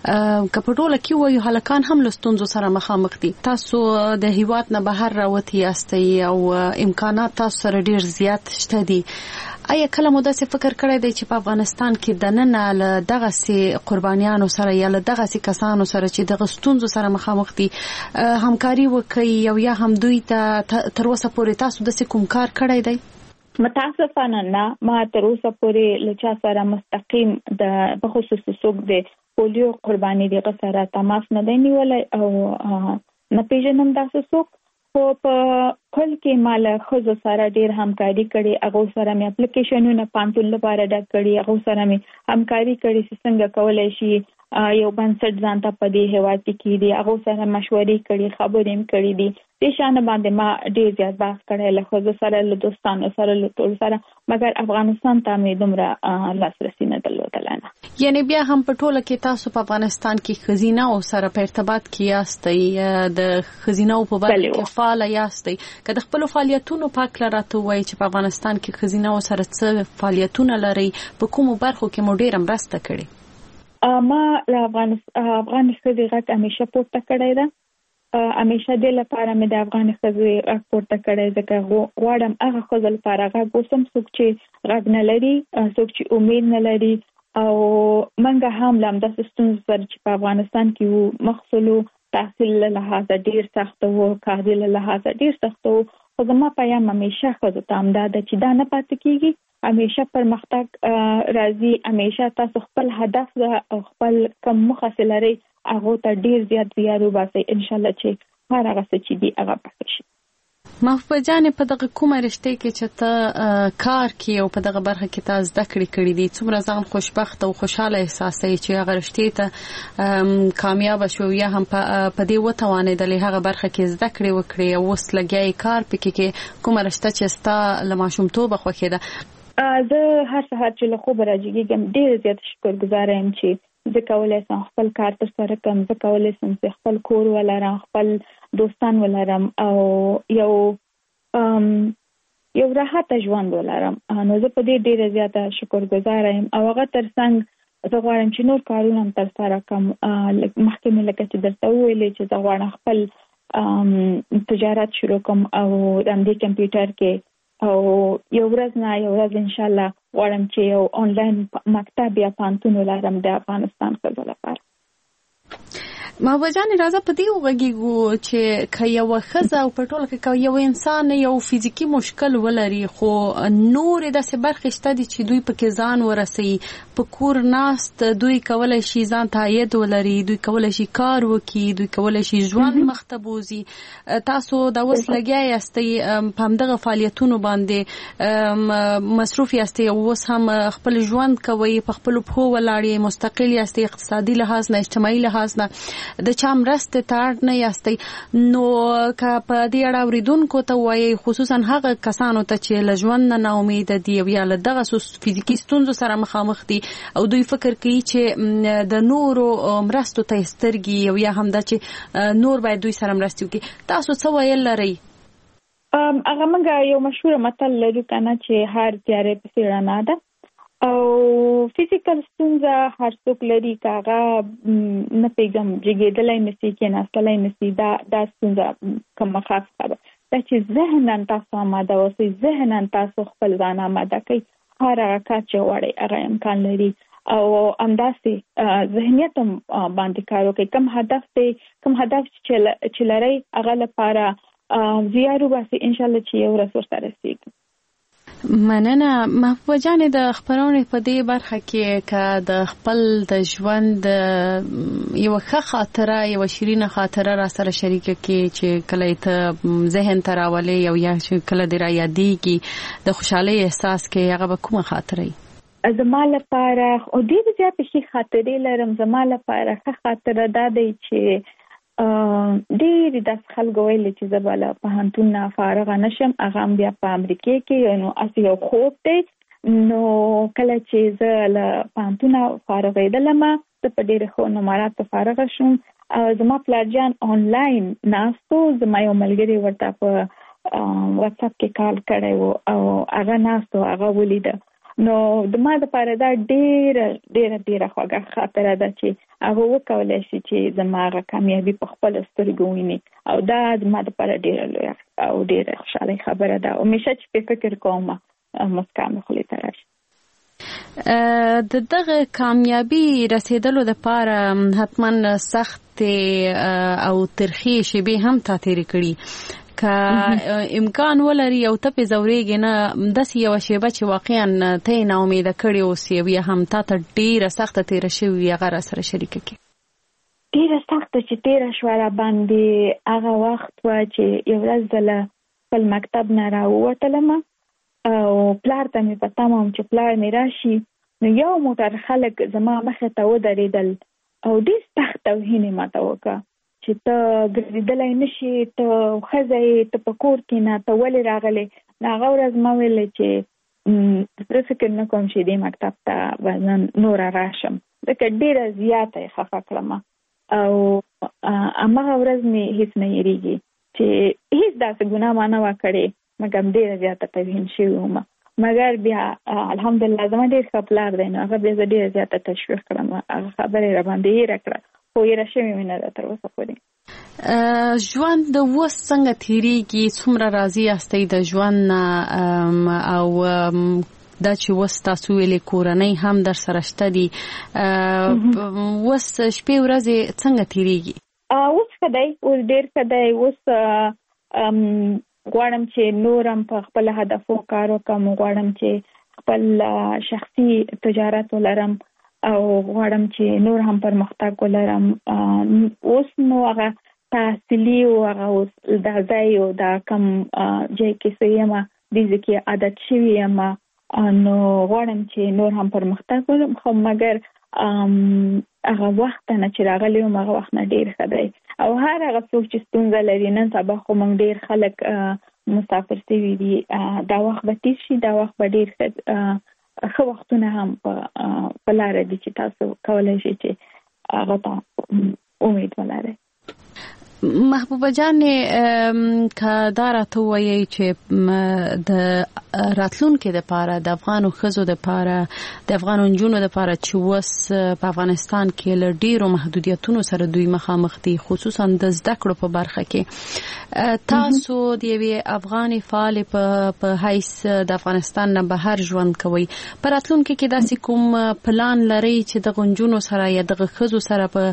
که په ټوله کې وایو هلکان هم له ستونزو سره مخامخ دي. تاسو د هیواد نه بهر راوتي یاستئ او امکانات تاسو سره ډېر زیات شته دي. آیا کله مو داسې فکر کړی دی چې په افغانستان کې دننه له دغسې قربانیانو سره یا له دغسې کسانو سره چې دغه ستونزو سره مخامخ دي همکاري وکړئ او یا هم دوی ته تر اوسه پورې تاسو داسې کوم کار کړی دی؟ متاسفانه نه، ما تر اوسه پورې له چا سره مستقیم د بخصوص څوک د پولیو قرباني دغه سره تماس نه دی نیولی او نه پیژنم داسې څوک. خو په کل کې مال خزو سره ډیر همکاري کړي، هغه سره مې اپلیکیشنونه پانتون لپاره ډک کړي، هغه سره مې همکاري کړي چې څنګه کولای شي یو بنسټ ځان ته په دې هیواد کې کړي، هغه سره مشورې کړي، خبرې هم کړي دي. د شان باندې ما ډیر زیات بحث کړی له خزو سره، له دوستانو سره، له ټول سره، مګر افغانستان ته مې دومره لاسرسي نه درلودل. نه یعنی بیا هم په ټوله کې تاسو په افغانستان کې خزینه او سره په ارتباط کې یاستئ، د خزینه په برخه کې فعال یاستئ. که د خپل فعالیتونو په اړه راته وایي چې په افغانستان کې خزینه او سره څه فعالیتونه لري، په کومو برخو کې مو ډیره مرسته کړې؟ ما له افغان افغان ښځې غږ همیشه پورته کړی ده. همیشه دې لپاره مې د افغان ښځې غږ پورته کړی، ځکه غواړم هغه ښځو لپاره غږ اوسم څوک چې غږ نه لري، څوک چې امید نه لري. او منګه هم له همداسې ستونزو سره چې په افغانستان کې وو، مخصلو تحصیل له لحاظه ډېر سخت وو، کاري له لحاظه ډېر سخت وو. خو زما پیام همیشه ښځو ته همدا ده چې دا نه پاتې کېږي، همیشه پرمختګ راځي. همیشه تاسو خپل هدف او خپل کوم موخه لرئ هغه ته ډیر زیات زیار وباسئ، ان شاء الله چې هر هغه څه چې دی هغه پاتې شي. محبوبه جان، په دغه کومه رشته کې چې ته کار کوي او په دغه برخه کې تاسو زده کړې کړې دي، څومره ځان خوشبخت او خوشاله احساسوي چې هغه رشته ته کامیاب شو یا هم په دې وتوانېدلې هغه برخه کې زده کړې وکړې او اوس لګیاي کار پکې کې کومه رشته چې ستا له ماشومتوبه خوښې ده؟ زه هر سهار چې له خوبه راجګېږم ډېر زیات شکرګزاره یم چې زه کولی شم خپل کار ترسره کړم، زه کولی شم چې خپل کور ولرم، خپل دوستان ولرم او یو یو راحته ژوند ولرم. نو زه په دې ډېره زیاته شکرګزاره یم. او هغه ترڅنګ زه غواړم چې نور کارونه هم ترسره کړم. مخکې مې لکه چې درته وویلې چې زه غواړم خپل تجارت شروع کړم او د همدې کمپیوټر کې او یو ورځ نه یو ورځ ان شاء الله غواړم چې یو آنلاین مکتب یا پانتون ولرم د افغانستان ښځو لپاره. محبوبه جان راځه په دې وغږیږو چې که یوه ښځه او په ټوله کې که یو انسان یو فزیکي مشکل ولري خو نورې داسې برخې شته دي چې دوی پکې ځان ورسوي په کور ناست دوی کولی شي ځان ته عاید ولري دوی کولی شي کار وکړي دوی کولی شي ژوند مخته بوځي تاسو دا اوس لګیا یاستئ په همدغه فعالیتونو باندې مصروف یاستئ اوس هم خپل ژوند کوئ په خپلو پښو ولاړ مستقل یاستئ اقتصادي لحاظ نه اجتماعي لحاظ نه د چا مرستې ته اړ نه یاستئ نو که په دې اړه اورېدونکو ته ووایئ خصوصا هغه کسانو ته چې له ژوند نه ناامیده دي او یا له دغه فزیکي ستونزو سره مخامخ دي او دوی فکر کوي چې د نورو مرستو ته سترګې او یا هم دا چې نور باید دوی سره مرستې وکړي تاسو څه ویل لرئ؟ هغه موږ یو مشهور متل لرو کنه چې هر تیارې پسې رڼا ده او فزیکل ستونزه هر څوک لري کاغه نه پیغام جګېدلای نشي کې ناستلای نشي دا د ستونزه کومه خاصه ده چې ذهنن تاسو آماده اوسئ ذهنن تاسو خپل ځان آماده کړئ هر هغه کار چې وړي هغه امکان لري او همداسې ذهنیت باندې کار وکړئ کوم هدف دی کوم هدف چې لرئ هغه لپاره زیارو باسي ان شاء الله چې یو ورځ ورته رسیږي. مننه محبوبه جانې د خپرونې په دې برخه کې که د خپل د ژوند یوه ښه خاطره یوه شیرینه خاطره را سره شریکه کړي چې کله یې ته ذهن ته راولې او یا چې کله دې را یادېږي د خوشحالۍ احساس کې هغه به کومه خاطره وي؟ زما لپاره او ډېرې زیاتې ښې خاطرې لرم. زما لپاره ښه خاطره دا دی چې ډېرې داسې خلکو ویلي چې زه به له پوهنتون نه فارغه نه شم هغه هم بیا په امریکې کې نو هسې یو خوب دی نو کله چې زه له پوهنتونه فارغېدلم زه په ډېرې ښو نمراتو فارغه شوم او زما پلارجان آنلاین ناست و زما یو ملګري ورته په واتساپ کې کال کړی و او هغه ناست و هغه ولیده نو د ما دپاره دا ډېره ډېره ډېره خوږه خاطره ده چې هغه وکولی شي چې زما هغه کامیابي په خپلو سترګو ویني او دا زما دپاره ډېره لویه او ډېره خوشحالۍ خبره ده همیشه چې پې فکر کوم مسکا مې خولې ته راشي. د دغه کامیابي رسیدلو دپاره حتما سختې او ترخې شیبې هم تا تېرې کړي که امکان ولري او ته پې ځورېږې نه داسې یوه شیبه چې واقعا ته یې ناامیده کړې اوسې او یا هم تا ته ډېره سخته تېره شوې وي هغه را سره شریکه کړي. ډېره سخته چې تېره شوه را باندې هغه وخت وه چې یو ورځ زه له خپل مکتب نه راووتلم او پلار ته مې په تمه وم چې پلار مې راشي نو یو موټر خلک زما مخې ته ودرېدل او ډېر سخت توهین یې ماته وکړه چې ته ګرځېدلی نه شي ته ښځه یې ته په کور کې نه ته ولې راغلې نو هغه ورځ ما ویلې چې زه فکر نه کوم چې دې مکتب ته به نن نوره راشم ځکه ډېره زیاته یې خفه کړم او هماغه ورځ مې هېڅ نه هېرېږي چې هېڅ داسې ګناه ما نه وه کړې مګر ډېره زیاته توهین شوې وم مګر بیا الحمدلله زما ډېر ښه پلار دی نو هغه بیا زه ډېره زیاته تشویق کړم هغه خبرې را باندې هېره کړه خو یې را شوې مې نه ده تر اوسه پورې. ژوند اوس څنګه تېرېږي څومره راضي یاستئ د ژوند نه او دا چې اوس تاسو ویلې کورنۍ هم در سره شته دي اوس شپې ورځې څنګه تېرېږي؟ اوس ښه دی اوس ډېر ښه دی اوس غواړم چې نور هم په خپل هدفو کار وکړم غواړم چې خپل شخصي تجارت ولرم او غواړم چې نور هم پرمختګ ولرم اوس نو هغه تحصیلي او هغه اوس دا ځای او دا کم ځای کې څه یم دې ځای کې عادت شوې یم نو غواړم چې نور هم پرمختګ وکړم خو مګر هغه وخت نه چې راغلی وم هغه وخت نه ډېر ښه دی او هر هغه څوک چې ستونزه لري نن سبا خو موږ ډېر خلک مسافر سوي دي دا وخت به تېر شي دا وخت به ډېر ښه وختونه هم په لاره دي چې تاسو کولی شئ چې هغه ته امید ولرئ. محبوبه جانې که دا راته ووایئ چې د راتلونکي دپاره د افغانو ښځو دپاره د افغانو نجونو دپاره چې اوس په افغانستان کې له ډېرو محدودیتونو سره دوی مخامخ دي خصوصا د زده کړو په برخه کې تاسو د یوې افغانې فعالې په حیث د افغانستان نه بهر ژوند کوئ په راتلونکي کې داسې کوم پلان لرئ چې دغه نجونو سره یا دغه ښځو سره په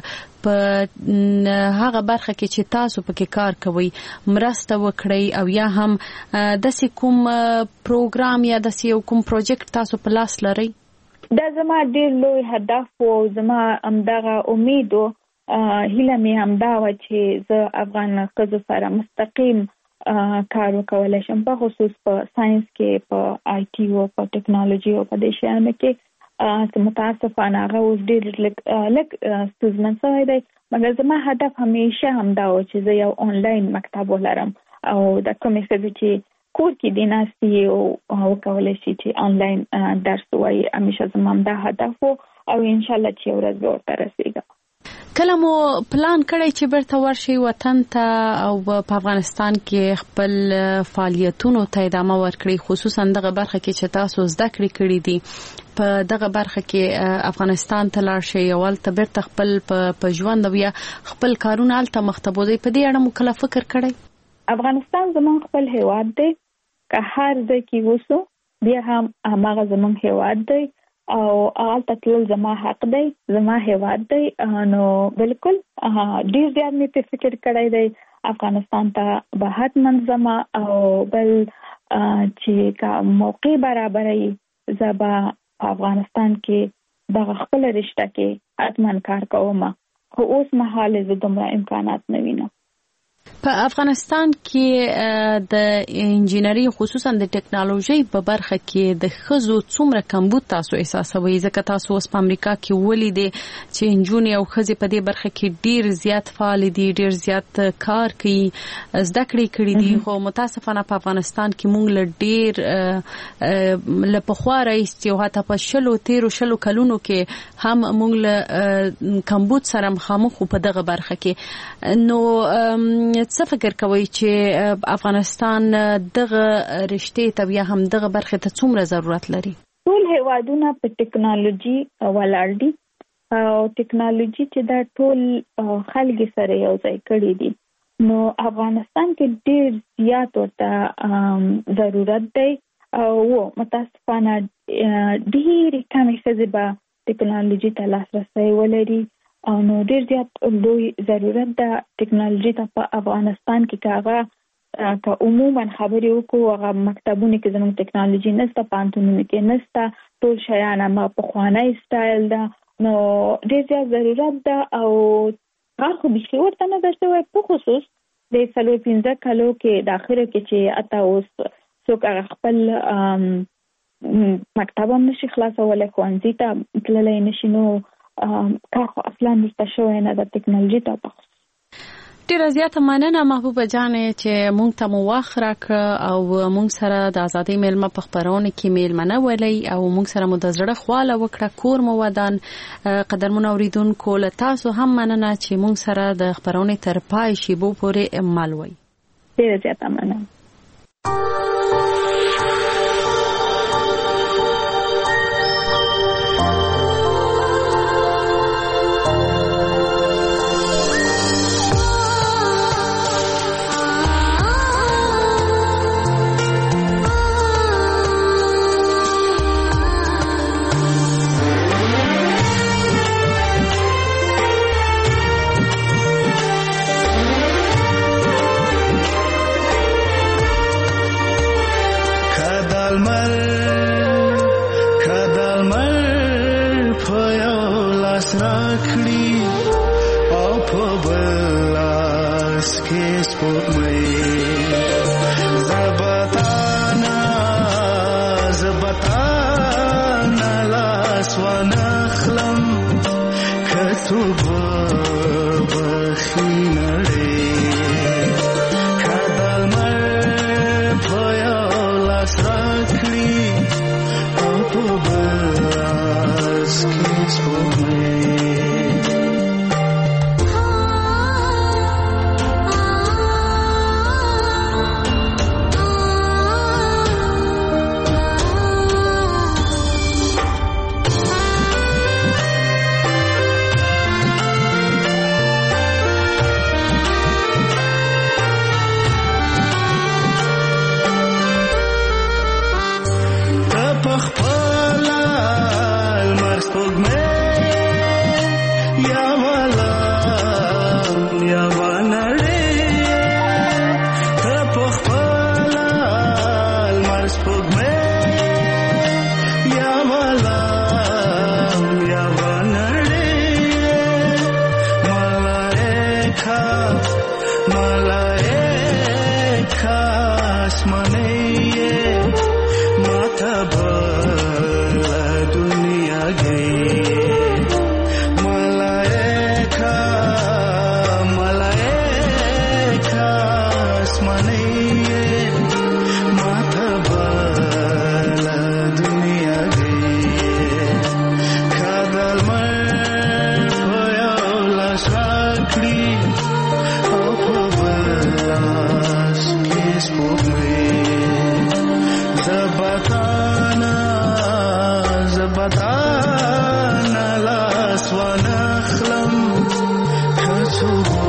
په هغه برخه کې چې تاسو پکې کار کوئ مرسته وکړئ او یا هم د کوم پروګرام یا د کوم پروجیکټ تاسو په لاس لرئ؟ دا زما ډېر لوی هدف او زما همدغه امید او هیله مې همدا و چې زه افغان ښځو سره مستقیم کار وکولای شم، په خصوص په ساينس کې، په آی ټي او په ټیکنالوژي او په دې شیانو کې. متاسفانه هغه اوس ډېر لږ لږ ستونزمن شوی دی، مګر زما هدف همیشه همدا و چې زه یو آنلاین مکتب ولرم او د کومې ښځې چې کور کې دي ناستې او وکولای شي چې آنلاین درس ووایي. همیشه زما همدا هدف و او انشاءالله چې یو ورځ به ورته رسېږم. کله مو پلان کړی چې بیرته ورشئ وطن ته او په افغانستان کې خپل فعالیتونو ته ادامه ورکړئ، خصوصا دغه برخه کې چې تاسو زده کړې کړې دي، په دغه برخه کې افغانستان ته لاړ شئ او هلته بیرته خپل په ژوند او یا خپل کارونه هلته مخ ته بوځئ؟ په دې اړه مو کله فکر کړی؟ افغانستان زموږ خپل هیواد دی، که هر ځای کې اوسو بیا هم هماغه زموږ هیواد دی او هلته تلل زما حق دی، زما هیواد دی. نو بالکل ډېر زیات مې په فکر کړی دی افغانستان ته به حتما ځم او بل چې که موقع برابروي زه به په افغانستان کې دغه خپله رشته کې حتما کار کوم، خو اوس مهال زه دومره امکانات نه وینم. په افغانستان کې د انجینری خصوصا د ټیکنالوژي په برخه کې د ښځو څومره کمبود تاسو احساسوي؟ ځکه تاسو اوس په امریکا کې ولیدې چې نجونې او ښځې په دې برخه کې ډیر زیات فعال دي، ډیر زیات کار کوي، زده کړې کړې دي، خو متاسفانه په افغانستان کې موږ له ډیر له پخوا راهیسې او حتی په شلو تیرو شلو کلونو کې هم موږ له کمبود سره مخامخ په دغه برخه کې. نو څه فکر کوي چې افغانستان دغه رشتې ته یا هم دغه برخه ته څومره ضرورت لري؟ ټول هیوادونه په ټیکنالوژي ولاړ دي او ټیکنالوژي چې دا ټول خلک سره یو ځای کړي دي، نو افغانستان کې ډېر زیات ورته ضرورت دی او متاسفانه ډېرې کمې ښځې به ټیکنالوژي ته لاسرسی ولري او نو ډېر زیات لوی ضرورت ده ټیکنالوژي ته په افغانستان کې. که هغه که عموما خبرې وکړو هغه مکتبونه کې زموږ ټیکنالوژي نشته، پوهنتونونو کې نشته، ټول شیان همه پخوانی سټایل ده، نو ډېر زیات ضرورت ده او کار خو بیخي ورته نه ده شوی، په خصوص د څلور پنځه کالو کې د اخرو کې چې حتی اوس څوک هغه خپل مکتب هم نشي خلاصولی، ښوونځي ته تللی نشي، نو کار خو اصلا نشته شوی نه د ټیکنالوژي ته په خصوص. ډیره زیاته مننه محبوبه جانې چې مونږ ته مو وخت راکړ او مونږ سره د ازادۍ میلمه په خپرونه کې میلمنه ولې او مونږ سره مو د زړه خواله وکړه، کور مو ودان. قدرمن اوریدونکو له تاسو هم مننه چې مونږ سره د خپرونه تر پای شیبو پورې مل وئ. ډیره زیاته مننه. Ya wala زبطانا لاس ونخلم خسوب